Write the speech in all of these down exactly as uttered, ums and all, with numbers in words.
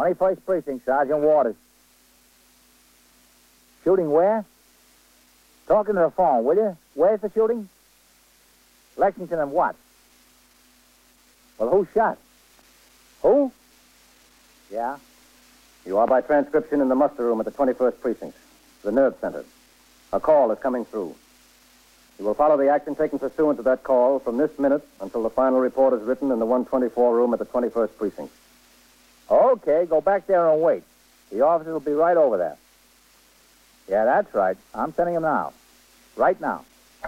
twenty-first Precinct, Sergeant Waters. Shooting where? Talking to the phone, will you? Where's the shooting? Lexington and what? Well, who shot? Who? Yeah? You are by transcription in the muster room at the twenty-first Precinct, the nerve center. A call is coming through. You will follow the action taken pursuant to that call from this minute until the final report is written in the one twenty-four room at the twenty-first Precinct. Okay, go back there and wait. The officers will be right over there. Yeah, that's right. I'm sending them now. Right now.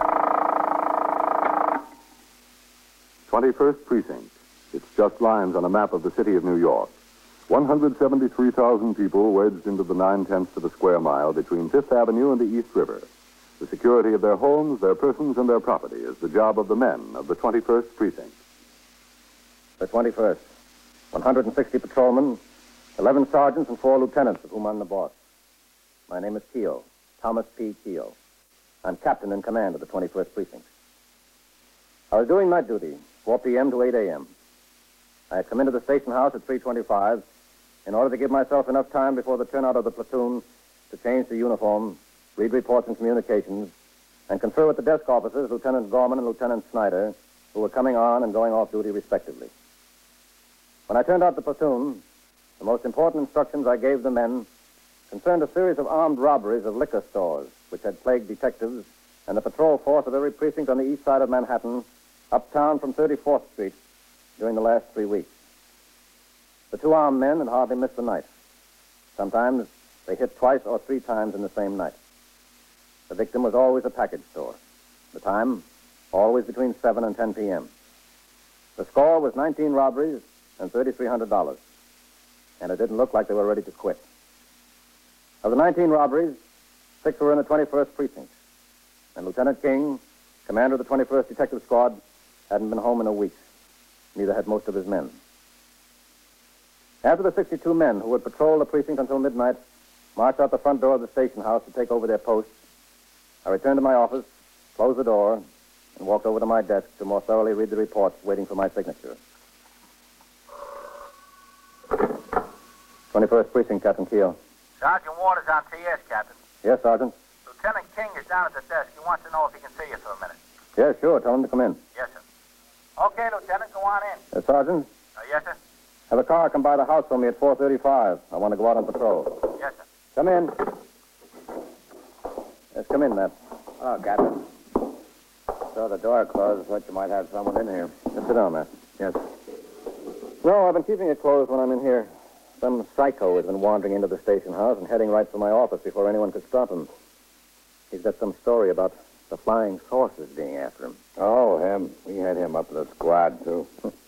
twenty-first Precinct. It's just lines on a map of the city of New York. one hundred seventy-three thousand people wedged into the nine-tenths of a square mile between Fifth Avenue and the East River. The security of their homes, their persons, and their property is the job of the men of the twenty-first Precinct. The twenty-first. one hundred sixty patrolmen, eleven sergeants, and four lieutenants, of whom I'm the boss. My name is Keogh, Thomas P. Keogh. I'm captain in command of the twenty-first Precinct. I was doing night duty, four p.m. to eight a.m. I had come into the station house at three twenty-five in order to give myself enough time before the turnout of the platoon to change to uniform, read reports and communications, and confer with the desk officers, Lieutenant Gorman and Lieutenant Snyder, who were coming on and going off duty respectively. When I turned out the platoon, the most important instructions I gave the men concerned a series of armed robberies of liquor stores, which had plagued detectives and the patrol force of every precinct on the east side of Manhattan, uptown from thirty-fourth Street, during the last three weeks. The two armed men had hardly missed the night. Sometimes they hit twice or three times in the same night. The victim was always a package store. The time, always between seven and ten p.m. The score was nineteen robberies and three thousand three hundred dollars. And it didn't look like they were ready to quit. Of the nineteen robberies, six were in the twenty-first Precinct. And Lieutenant King, commander of the twenty-first Detective Squad, hadn't been home in a week. Neither had most of his men. After the sixty-two men who would patrol the precinct until midnight marched out the front door of the station house to take over their posts, I returned to my office, closed the door, and walked over to my desk to more thoroughly read the reports waiting for my signature. twenty-first Precinct, Captain Keogh. Sergeant Waters on T S, Captain. Yes, Sergeant. Lieutenant King is down at the desk. He wants to know if he can see you for a minute. Yes, sure. Tell him to come in. Yes, sir. Okay, Lieutenant, go on in. Uh, Sergeant, Uh, yes, sir. have a car come by the house for me at four thirty-five. I want to go out on patrol. Yes, sir. Come in. Yes, come in, Matt. Oh, Captain. Saw the door closed. Thought you might have someone in here. Just sit down, Matt. Yes. No, I've been keeping it closed when I'm in here. Some psycho has been wandering into the station house and heading right for my office before anyone could stop him. He's got some story about the flying saucers being after him. Oh, him. We had him up in the squad, too.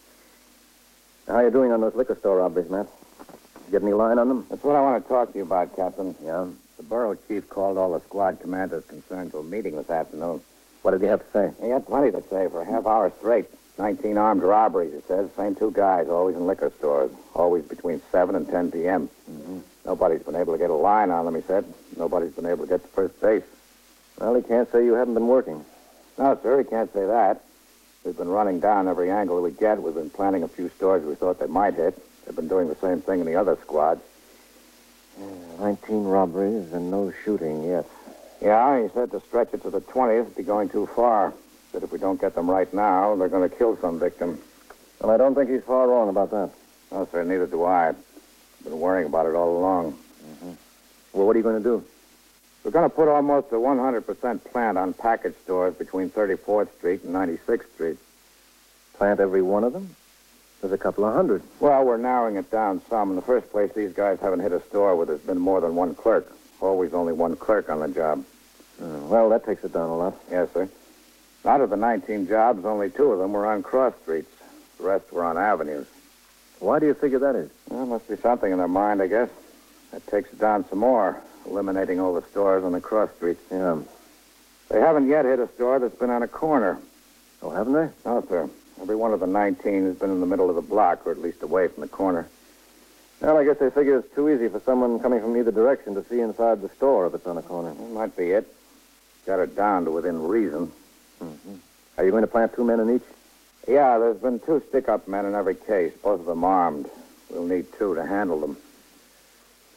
How you doing on those liquor store robberies, Matt? You get any line on them? That's what I want to talk to you about, Captain. Yeah? The borough chief called all the squad commanders concerned to a meeting this afternoon. What did he have to say? He had plenty to say for a half hour straight. Nineteen armed robberies, he says. Same two guys, always in liquor stores. Always between seven and ten p.m. Mm-hmm. Nobody's been able to get a line on them, he said. Nobody's been able to get to first base. Well, he can't say you haven't been working. No, sir, he can't say that. We've been running down every angle we get. We've been planting a few stores we thought they might hit. They've been doing the same thing in the other squads. Yeah, Nineteen robberies and no shooting yet. Yeah, he said to stretch it to the twentieth would be going too far. Said if we don't get them right now, they're going to kill some victim. Well, I don't think he's far wrong about that. No, sir, neither do I. I've been worrying about it all along. Mm-hmm. Well, what are you going to do? We're going to put almost a one hundred percent plant on package stores between thirty-fourth Street and ninety-sixth Street. Plant every one of them? There's a couple of hundred. Well, we're narrowing it down some. In the first place, these guys haven't hit a store where there's been more than one clerk. Always only one clerk on the job. Uh, well, that takes it down a lot. Yes, sir. Out of the nineteen jobs, only two of them were on cross streets. The rest were on avenues. Why do you figure that is? Well, must be something in their mind, I guess. That takes it down some more, eliminating all the stores on the cross streets. Yeah. They haven't yet hit a store that's been on a corner. Oh, haven't they? No, sir. Every one of the nineteen has been in the middle of the block, or at least away from the corner. Well, I guess they figure it's too easy for someone coming from either direction to see inside the store if it's on a corner. That might be it. Got it down to within reason. Mm-hmm. Are you going to plant two men in each? Yeah, there's been two stick-up men in every case, both of them armed. We'll need two to handle them.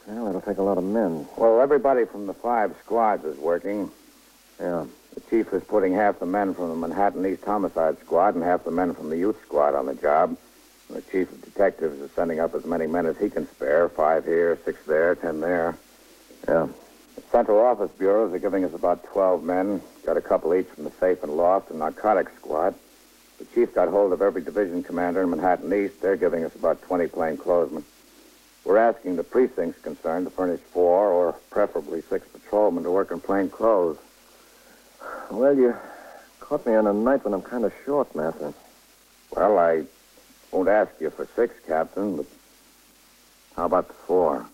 Well, it'll take a lot of men. Well, everybody from the five squads is working. Yeah. The chief is putting half the men from the Manhattan East Homicide Squad and half the men from the Youth Squad on the job. And the chief of detectives is sending up as many men as he can spare. Five here, six there, ten there. Yeah. The Central Office bureaus are giving us about twelve men. Got a couple each from the Safe and Loft and Narcotics Squad. The chief got hold of every division commander in Manhattan East. They're giving us about twenty plainclothesmen. We're asking the precincts concerned to furnish four or preferably six patrolmen to work in plain clothes. Well, you caught me on a night when I'm kind of short, Master. Well, I won't ask you for six, Captain, but how about the four?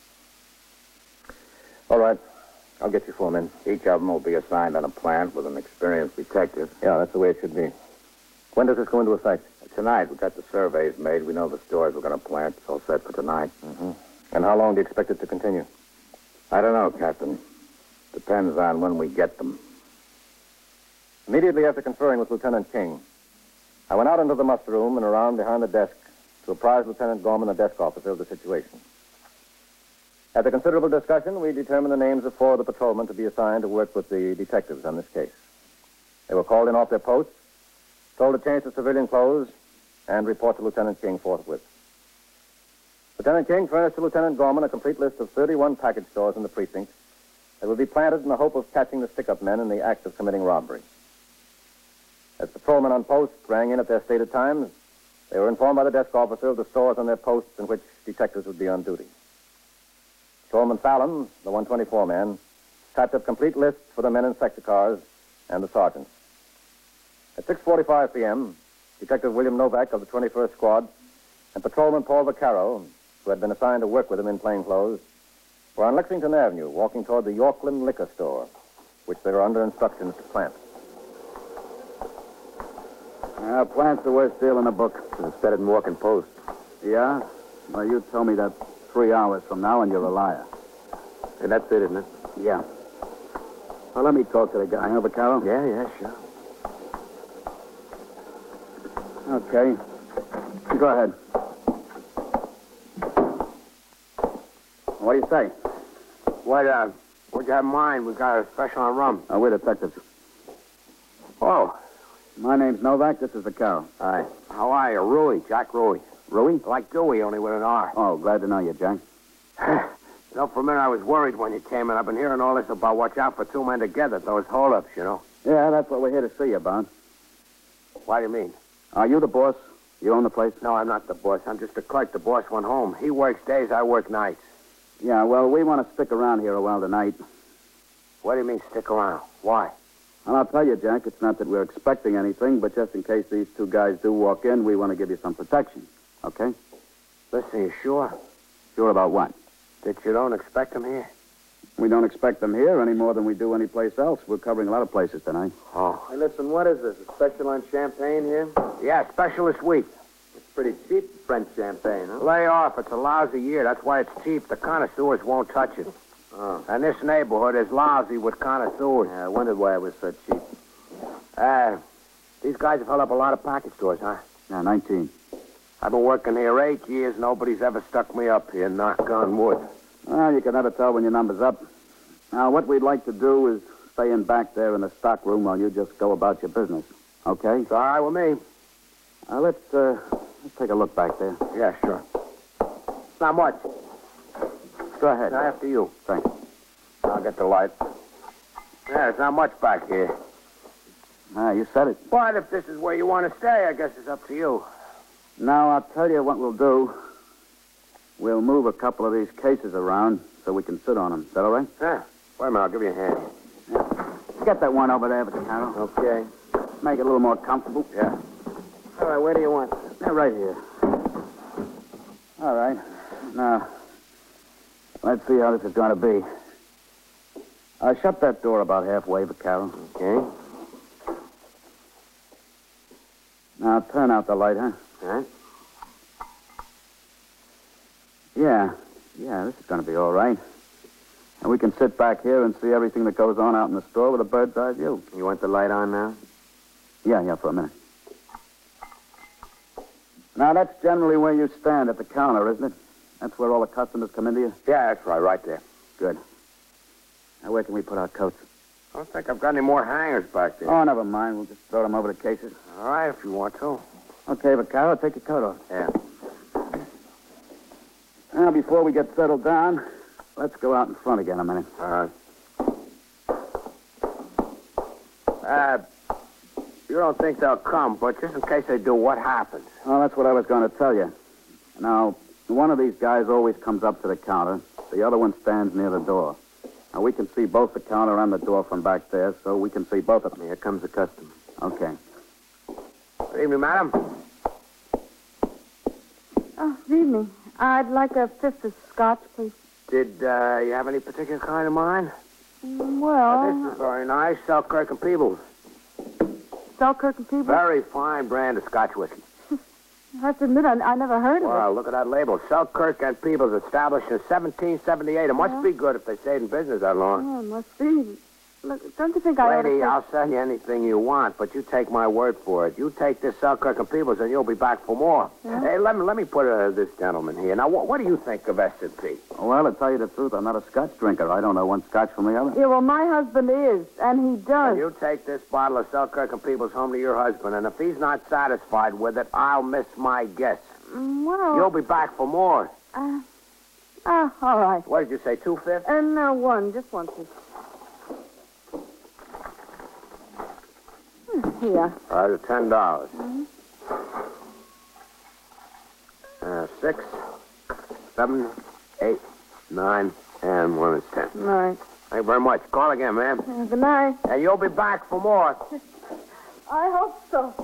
All right. I'll get you four men. Each of them will be assigned on a plant with an experienced detective. Yeah, that's the way it should be. When does this go into effect? Tonight, we got the surveys made. We know the stores we're going to plant. It's all set for tonight. Mm-hmm. And how long do you expect it to continue? I don't know, Captain. Depends on when we get them. Immediately after conferring with Lieutenant King, I went out into the muster room and around behind the desk to apprise Lieutenant Gorman, the desk officer, of the situation. After considerable discussion, we determined the names of four of the patrolmen to be assigned to work with the detectives on this case. They were called in off their posts, told to change to civilian clothes, and report to Lieutenant King forthwith. Lieutenant King furnished to Lieutenant Gorman a complete list of thirty-one package stores in the precinct that would be planted in the hope of catching the stick-up men in the act of committing robbery. As patrolmen on post rang in at their stated times, they were informed by the desk officer of the stores on their posts in which detectives would be on duty. Patrolman Fallon, the one twenty-four man, typed up complete lists for the men in sector cars and the sergeants. At six forty-five p.m., Detective William Novak of the twenty-first Squad and Patrolman Paul Vaccaro, who had been assigned to work with him in plain clothes, were on Lexington Avenue walking toward the Yorkland Liquor Store, which they were under instructions to plant. Uh, plant's the worst deal in the book. It's better than walking post. Yeah? Well, you told me that three hours from now and you're a liar. And that's it, isn't it? Yeah. Well, let me talk to the guy, huh, Vaccaro? Yeah, yeah, sure. Okay. Go ahead. What do you say? What, uh, what you have in mind? We got a special on rum. Uh, we're detectives. Oh, My name's Novak. This is Vaccaro. hi. How are you? Rui, Jack Rui. Rui? Like Dewey, only with an R. Oh, glad to know you, Jack. You know, for a minute I was worried when you came in. I've been hearing all this about watch out for two men together, those hold-ups, you know. Yeah, that's what we're here to see you about. What do you mean? Are you the boss? You own the place? No, I'm not the boss. I'm just a clerk. The boss went home. He works days, I work nights. Yeah, well, we want to stick around here a while tonight. What do you mean, stick around? Why? And I'll tell you, Jack, it's not that we're expecting anything, but just in case these two guys do walk in, we want to give you some protection. Okay? Listen, you sure? Sure about what? That you don't expect them here? We don't expect them here any more than we do any place else. We're covering a lot of places tonight. Oh. Hey, listen, what is this? A special on champagne here? Yeah, specialist week. It's pretty cheap French champagne, huh? Lay off. It's a lousy year. That's why it's cheap. The connoisseurs won't touch it. Oh. And this neighborhood is lousy with connoisseurs. Yeah, I wondered why it was so cheap. Uh, these guys have held up a lot of package stores, huh? Yeah, nineteen. I've been working here eight years. Nobody's ever stuck me up here, knock on wood. Well, you can never tell when your number's up. Now, what we'd like to do is stay in back there in the stock room while you just go about your business. Okay? It's all right with me. Now, let's, uh, let's take a look back there. Yeah, sure. Not much. Go ahead. Now, after you. Thanks. I'll get the light. Yeah, there's not much back here. Ah, you said it. But if this is where you want to stay, I guess it's up to you. Now, I'll tell you what we'll do. We'll move a couple of these cases around so we can sit on them. Is that all right? Yeah. Wait a minute, I'll give you a hand. Get that one over there, Vaccaro. Okay. Make it a little more comfortable. Yeah. All right, where do you want? Yeah, right here. All right. Now, let's see how this is going to be. Uh, shut that door about halfway, Vaccaro. Okay. Now, turn out the light, huh? All right. Yeah. Yeah, this is going to be all right. And we can sit back here and see everything that goes on out in the store with a bird's eye view. You want the light on now? Yeah, yeah, for a minute. Now, that's generally where you stand at the counter, isn't it? That's where all the customers come into you? Yeah, that's right, right there. Good. Now, where can we put our coats? I don't think I've got any more hangers back there. Oh, never mind. We'll just throw them over the cases. All right, if you want to. Okay, Vaccaro, take your coat off. Yeah. Now, before we get settled down, let's go out in front again a minute. All right. Uh, you don't think they'll come, but just in case they do, what happens? Well, that's what I was going to tell you. Now, one of these guys always comes up to the counter. The other one stands near the door. Now, we can see both the counter and the door from back there, so we can see both of them. Here comes the customer. Okay. Good evening, madam. Oh, good evening. I'd like a fifth of scotch, please. Did uh, you have any particular kind of mind? Mm, Uh, Well, this is very nice. Selkirk and Peebles. Selkirk and Peebles? Very fine brand of Scotch whiskey. I have to admit, I, I never heard of Well, look at that label. Selkirk and Peebles, established in seventeen seventy-eight. It must Yeah. be good if they stayed in business that it. long. Oh, it must be. Look, don't you think I ought to... Lady, take- I'll sell you anything you want, but you take my word for it. You take this Selkirk and Peebles, and you'll be back for more. Yeah? Hey, let me let me put uh, this gentleman here. Now, what, what do you think of S and P? Well, to tell you the truth, I'm not a scotch drinker. I don't know one scotch from the other. Yeah, well, my husband is, and he does. You take this bottle of Selkirk and Peebles home to your husband, and if he's not satisfied with it, I'll miss my guess. Mm, Well... You'll be back for more. Uh, uh, all right. What did you say, two-fifths? And uh, one, just one, please. Hmm, Here. All right, ten dollars. Uh, six, seven, eight, nine, and one is ten. All right. Thank you very much. Call again, ma'am. Uh, good night. And you'll be back for more. I hope so.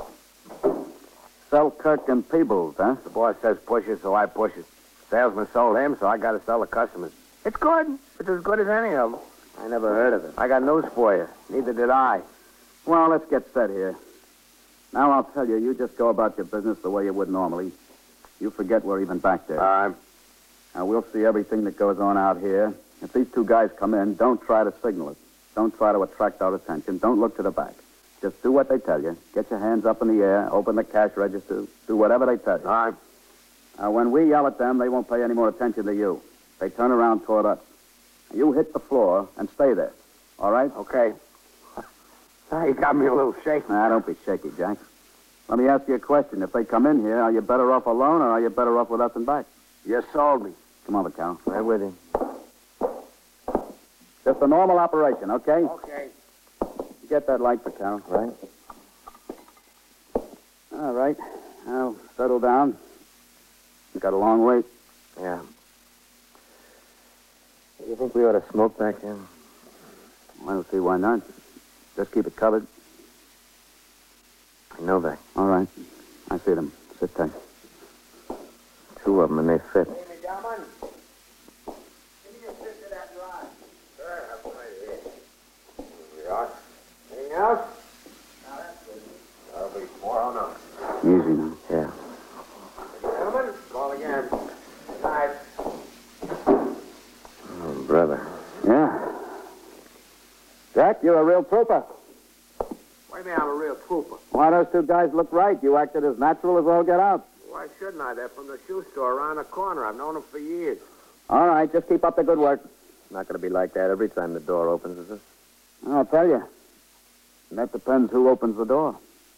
Selkirk and Peebles, huh? The boss says push it, so I push it. Salesman sold him, so I got to sell the customers. It's good. It's as good as any of them. I never heard of it. I got news for you. Neither did I. Well, let's get set here. Now, I'll tell you, you just go about your business the way you would normally. You forget we're even back there. All right. Now, we'll see everything that goes on out here. If these two guys come in, don't try to signal us. Don't try to attract our attention. Don't look to the back. Just do what they tell you. Get your hands up in the air. Open the cash register. Do whatever they tell you. All right. Now, when we yell at them, they won't pay any more attention to you. They turn around toward us. You hit the floor and stay there. All right? Okay. Now, you got me a little shaky. Nah, don't be shaky, Jack. Let me ask you a question. If they come in here, are you better off alone or are you better off with us and back? You sold me. Come on, Vaccaro. Right with him. Just a normal operation, okay? Okay. Get that light, Vaccaro. Right? All right. Now, settle down. You got a long wait. Yeah. You think we ought to smoke back there? I don't see why not. Just keep it covered. I know that. All right. I see them. Sit tight. Two of them, and they fit. Hey, gentlemen. Give me a fifth of that rod. Sure, have one right here. Here we are. Anything else? No, that's good. That'll be four oh nine. Easy now. Yeah. Gentlemen, call again. Good night. Oh, brother. Yeah. Jack, you're a real trooper. What do you mean I'm a real trooper? Why, those two guys look right. You acted as natural as all get out. Why shouldn't I? They're from the shoe store around the corner. I've known them for years. All right, just keep up the good work. It's not going to be like that every time the door opens, is it? I'll tell you. That depends who opens the door.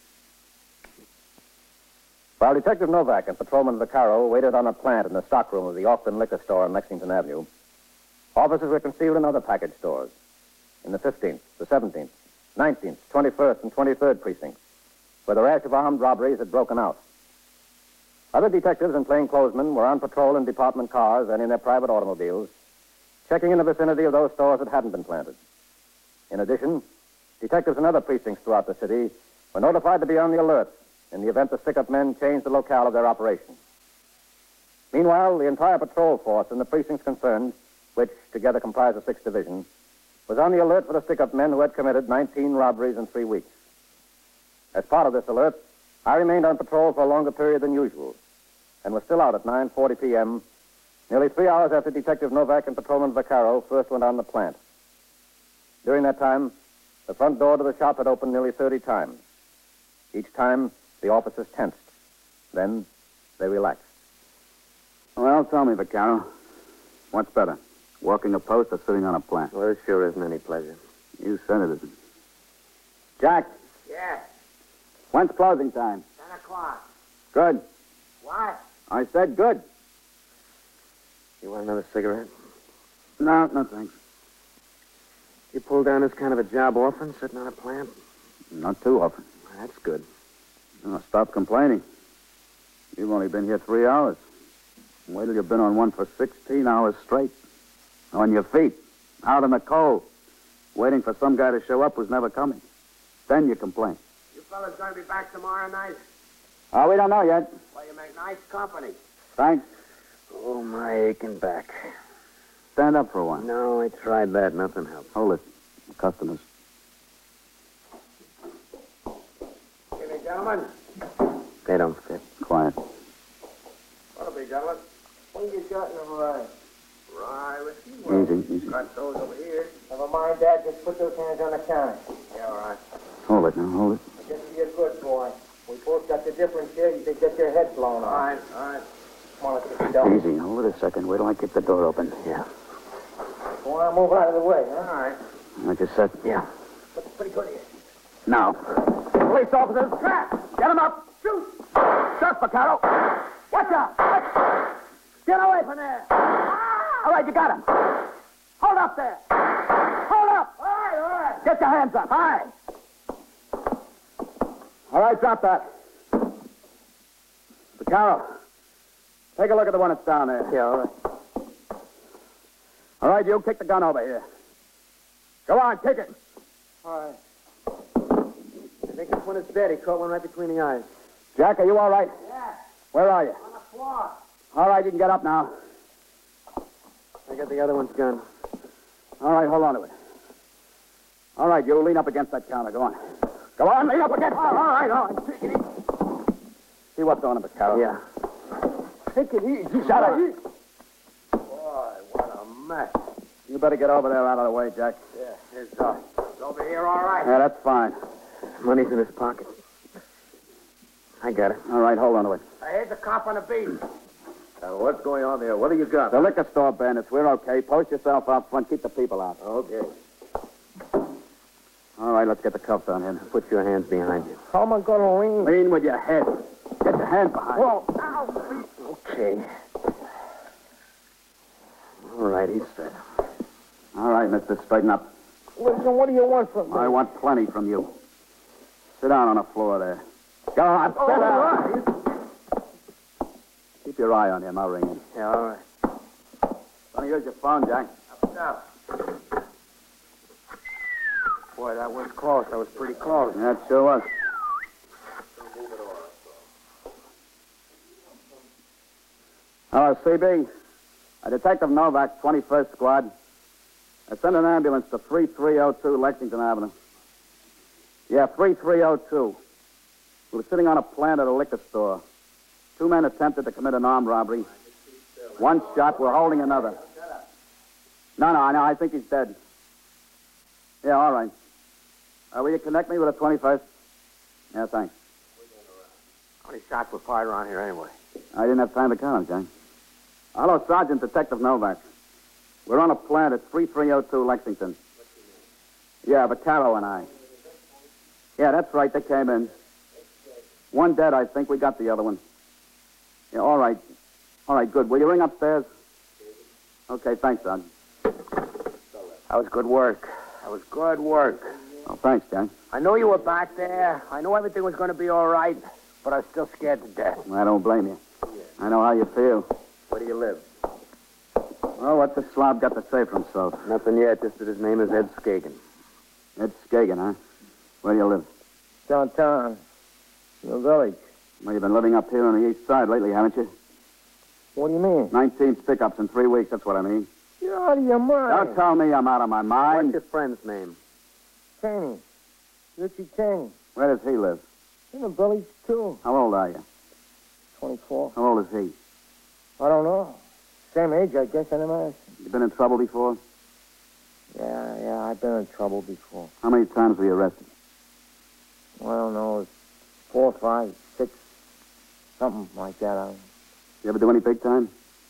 While Detective Novak and Patrolman Vaccaro waited on a plant in the stockroom of the Austin Liquor Store on Lexington Avenue, officers were concealed in other package stores in the fifteenth, the seventeenth, nineteenth, twenty-first, and twenty-third precincts, where the rash of armed robberies had broken out. Other detectives and plainclothesmen were on patrol in department cars and in their private automobiles, checking in the vicinity of those stores that hadn't been planted. In addition, detectives in other precincts throughout the city were notified to be on the alert in the event the stick-up men changed the locale of their operation. Meanwhile, the entire patrol force in the precincts concerned, which together comprised the sixth Division, was on the alert for the stick-up men who had committed nineteen robberies in three weeks. As part of this alert, I remained on patrol for a longer period than usual and was still out at nine forty p.m., nearly three hours after Detective Novak and Patrolman Vaccaro first went on the plant. During that time, the front door to the shop had opened nearly thirty times. Each time, the officers tensed. Then, they relaxed. Well, tell me, Vaccaro. What's better, walking a post or sitting on a plant? Well, it sure isn't any pleasure. You said it isn't. Jack, Yeah, when's closing time? ten o'clock. Good. What? I said good. You want another cigarette? No, no thanks. You pulled down this kind of a job often, sitting on a plant? Not too often. That's good. Oh, stop complaining. You've only been here three hours. Wait till you've been on one for sixteen hours straight. On your feet, out in the cold, waiting for some guy to show up who's never coming. Then you complain. You fellas gonna be back tomorrow night? Oh, we don't know yet. Well, you make nice company. Thanks. Oh, my aching back. Stand up for a while. No, I tried that. Nothing helped. Hold it. Customers. Evening, gentlemen. They don't fit. Quiet. What'll be, gentlemen? What you got in the variety? Rye whiskey? Easy, easy. Got those over here. Never mind, Dad. Just put those hands on the counter. Yeah, all right. Hold it now, hold it. Just be a good boy. We both got the difference here. You could get your head blown off. All right, all right. Come on, let's get going. Easy. Hold it a second. Wait till I kick the door open. Yeah. You want to move out of the way, huh? All right. I just said. Yeah. Looks pretty good here. Now. Police officers. Trap. Get him up. Shoot. Shut, Vaccaro. Watch out. Get away from there. All right, you got him. Hold up there. Hold up. All right, all right. Get your hands up. High. All right, drop that. Vaccaro, take a look at the one that's down there. Yeah, all right. All right, you kick the gun over here. Go on, kick it. All right. I think this one is dead. He caught one right between the eyes. Jack, are you all right? Yeah, Where are you? on the floor. All right, you can get up now. I got the other one's gun. All right, hold on to it. All right, you lean up against that counter. Go on. Go on, lean up against it. All right, all right. Take it easy. See what's on it, Vaccaro. Yeah. Take it easy. Shut up. Boy, what a mess. You better get over there out of the way, Jack. Yeah, it's, uh, it's over here all right. Yeah, that's fine. Money's in his pocket. I got it. All right, hold on to it. I heard the cop on the beat. Uh, what's going on there? What do you got? The liquor store bandits. We're okay. Post yourself out front. Keep the people out. Okay. All right, let's get the cuffs on him. Put your hands behind you. How am I gonna lean? Lean with your head. Get your hands behind you. Whoa, ow. Okay. All right, he's set. All right, mister, straighten up. Listen, what do you want from me? I want plenty from you. Sit down on the floor there. Go on, sit down. Keep your eye on him. I'll ring him. Yeah, all right. Don't use your phone, Jack. Now. Boy, that was close. That was pretty close. That sure was. Hello, C B. Uh, Detective Novak, twenty-first Squad. I sent an ambulance to three three oh two Lexington Avenue. Yeah, three three oh two. We were sitting on a plant at a liquor store. Two men attempted to commit an armed robbery. One shot. We're holding another. No, no, no. I think he's dead. Yeah, all right. Uh, will you connect me with the twenty-first? Yeah, thanks. How many shots were fired around here anyway? I didn't have time to count them, Jack. Hello, Sergeant Detective Novak. We're on a plant at three three oh two Lexington. Yeah, Vaccaro and I. Yeah, that's right. They came in. One dead, I think. We got the other one. Yeah, all right. All right, good. Will you ring upstairs? Okay, thanks, Sergeant. That was good work. That was good work. Oh, thanks, Jack. I know you were back there. I know everything was going to be all right, but I was still scared to death. I don't blame you. I know how you feel. Where do you live? Oh, what's the slob got to say for himself? Nothing yet, just that his name is Ed Skagen. Ed Skagen, huh? Where do you live? Downtown. In the village. Well, you've been living up here on the east side lately, haven't you? What do you mean? Nineteen stick-ups in three weeks, that's what I mean. You're out of your mind. Don't tell me I'm out of my What's mind. your friend's name? Cheney. Richie Cheney. Where does he live? In the village, too. How old are you? twenty-four. How old is he? I don't know. Same age, I guess, anyway. You been in trouble before? Yeah, yeah, I've been in trouble before. How many times were you arrested? I don't know. It's four, five, six, something like that. I don't... You ever do any big time?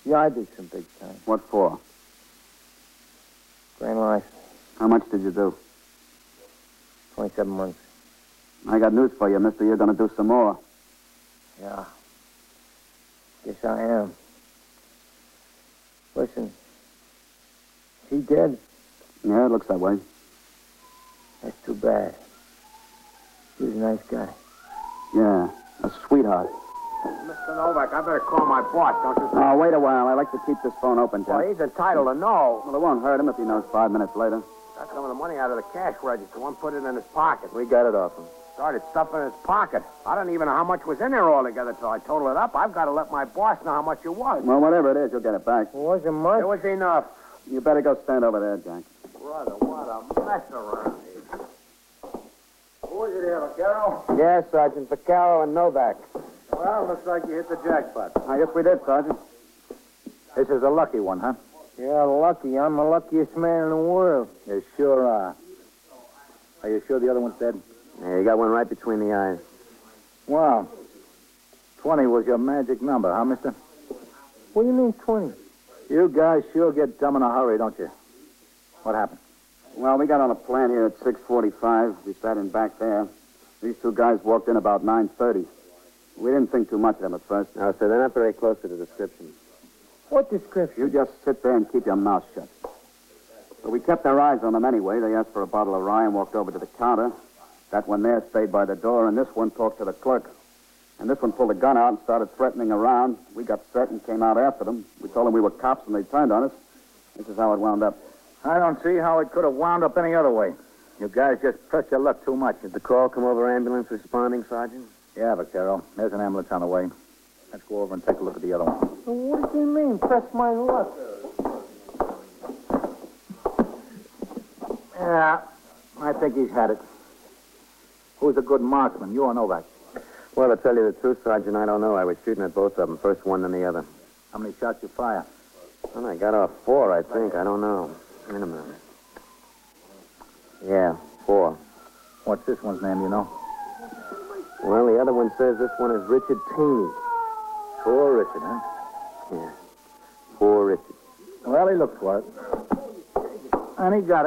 Yeah, I did some big time. What for? Grand life, How much did you do? twenty-seven months. I got news for you, mister. You're going to do some more. Yeah. Guess I am. Listen, is he dead? Yeah, it looks that way. That's too bad. He was a nice guy. Yeah, a sweetheart. Mister Novak, I better call my boss, don't you think? Oh, wait a while. I like to keep this phone open, Jack. Well, he's entitled to know. Well, it won't hurt him if he knows five minutes later. Got some of the money out of the cash register. One put it in his pocket. We got it off him. Started stuffing his pocket. I don't even know how much was in there altogether till I totaled it up. I've got to let my boss know how much it was. Well, whatever it is, you'll get it back. It wasn't much. It was enough. You better go stand over there, Jack. Brother, what a mess around here. Who was it here, Vaquero? Yeah, Sergeant. Vaccaro and Novak. Well, looks like you hit the jackpot. I guess we did, Sergeant. This is a lucky one, huh? Yeah, lucky. I'm the luckiest man in the world. You sure are. Are you sure the other one's dead? Yeah, you got one right between the eyes. Well, twenty was your magic number, huh, mister? What do you mean, twenty? You guys sure get dumb in a hurry, don't you? What happened? Well, we got on a plan here at six forty-five. We sat in back there. These two guys walked in about nine thirty. We didn't think too much of them at first. No, sir, they're not very close to the description. What description? You just sit there and keep your mouth shut. But we kept our eyes on them anyway. They asked for a bottle of rye and walked over to the counter. That one there stayed by the door, and this one talked to the clerk. And this one pulled a gun out and started threatening around. We got set and came out after them. We told them we were cops, and they turned on us. This is how it wound up. I don't see how it could have wound up any other way. You guys just pressed your luck too much. Did the call come over ambulance responding, Sergeant? Yeah, Vaquero. There's an ambulance on the way. Let's go over and take a look at the other one. What do you mean, press my luck? Yeah, I think he's had it. Who's a good marksman, you or Novak? Well, to tell you the truth, Sergeant, I don't know. I was shooting at both of them, first one then the other. How many shots you fire? Well, I got off four, I think. I don't know. Wait a minute. Yeah, four. What's this one's name, you know? Well, the other one says this one is Richard Taney. Poor Richard, huh? Yeah. Poor Richard. Well, he looked for it. And he got it.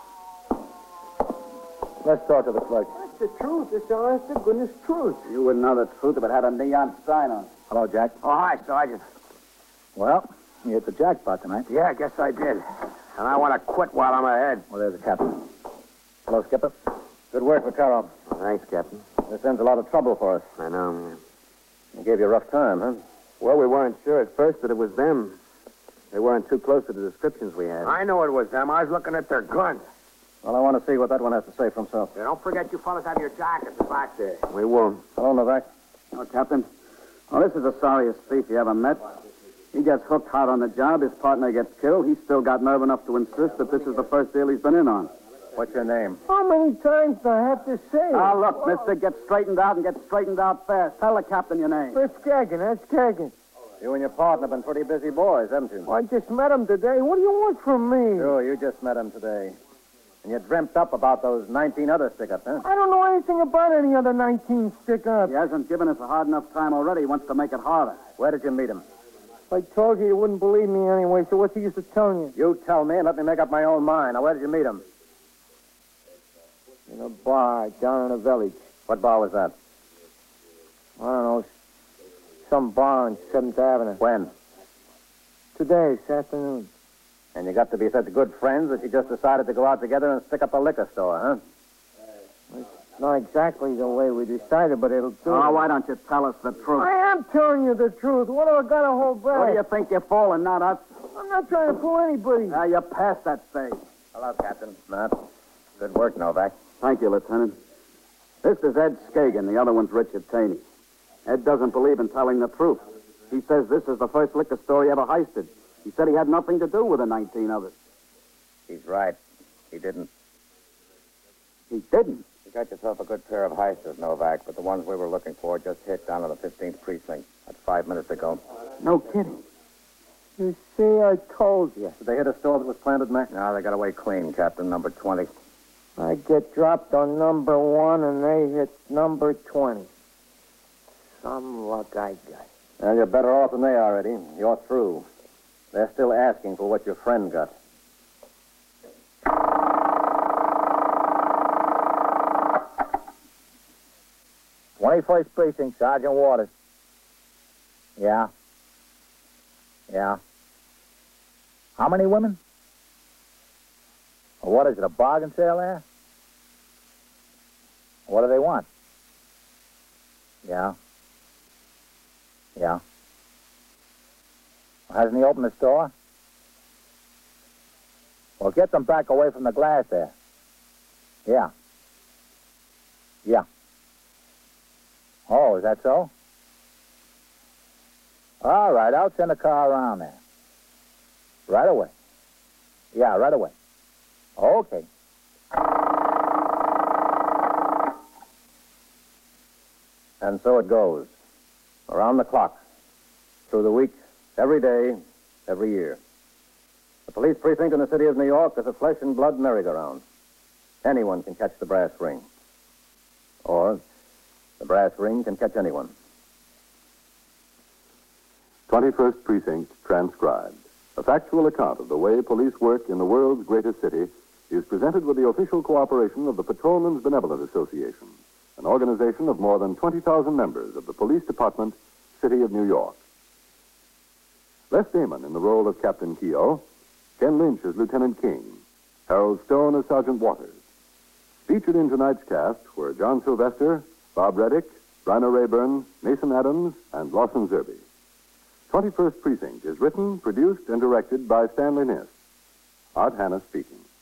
Let's talk to the clerk. That's the truth. It's the honest to goodness truth. You wouldn't know the truth if it had a neon sign on it. Hello, Jack. Oh, hi, Sergeant. Well, you hit the jackpot tonight. Yeah, I guess I did. And I want to quit while I'm ahead. Well, there's the captain. Hello, Skipper. Good work, Vaquero. Thanks, Captain. This ends a lot of trouble for us. I know, yeah. They gave you a rough time, huh? Well, we weren't sure at first that it was them. They weren't too close to the descriptions we had. I knew it was them. I was looking at their guns. Well, I want to see what that one has to say for himself. Yeah, don't forget you fellas have your jackets back there. We won't. Hello, Novak. Oh, Captain. Well, this is the sorriest thief you ever met. He gets hooked hard on the job. His partner gets killed. He's still got nerve enough to insist that this is the first deal he's been in on. What's your name? How many times do I have to say it? Now, look, mister, get straightened out and get straightened out fast. Tell the captain your name. It's Kagan. That's Kagan. You and your partner have been pretty busy boys, haven't you? I just met him today. What do you want from me? Sure, you just met him today. And you dreamt up about those nineteen other stick-ups, huh? I don't know anything about any other nineteen stick-ups. He hasn't given us a hard enough time already. He wants to make it harder. Where did you meet him? If I told you, you wouldn't believe me anyway, so what's the use of telling you? You tell me and let me make up my own mind. Now, where did you meet him? In a bar down in the village. What bar was that? I don't know. Some bar on seventh Avenue. When? Today, this afternoon. And you got to be such good friends that you just decided to go out together and stick up a liquor store, huh? It's not exactly the way we decided, but it'll do. Oh, why don't you tell us the truth? I am telling you the truth. What have I got to hold back? What do you think you're fooling, not us? I'm not trying to fool anybody. Now, you're past that stage. Hello, Captain. Matt. Good work, Novak. Thank you, Lieutenant. This is Ed Skagen. The other one's Richard Taney. Ed doesn't believe in telling the truth. He says this is the first liquor store he ever heisted. He said he had nothing to do with the nineteen others. He's right. He didn't. He didn't. You got yourself a good pair of heisters, Novak, but the ones we were looking for just hit down to the fifteenth precinct. That's five minutes ago. No kidding. You see, I told you. Did they hit a store that was planted, Mac? No, they got away clean, Captain, number twenty. I get dropped on number one, and they hit number twenty. Some luck I got. Well, you're better off than they are, Eddie. You're through. They're still asking for what your friend got. twenty-first Precinct, Sergeant Waters. Yeah. Yeah. How many women? What is it, a bargain sale there? What do they want? Yeah. Yeah. Hasn't he opened the store? Well, get them back away from the glass there. Yeah. Yeah. Oh, is that so? All right, I'll send a car around there. Right away. Yeah, right away. Okay. And so it goes. Around the clock. Through the week. Every day. Every year. The police precinct in the city of New York is a flesh and blood merry-go-round. Anyone can catch the brass ring. Or the brass ring can catch anyone. twenty-first Precinct transcribed. A factual account of the way police work in the world's greatest city is presented with the official cooperation of the Patrolmen's Benevolent Association, an organization of more than twenty thousand members of the Police Department, City of New York. Les Damon in the role of Captain Keogh, Ken Lynch as Lieutenant King, Harold Stone as Sergeant Waters. Featured in tonight's cast were John Sylvester, Bob Reddick, Bryna Rayburn, Mason Adams, and Lawson Zerby. twenty-first Precinct is written, produced, and directed by Stanley Niss. Art Hanna speaking.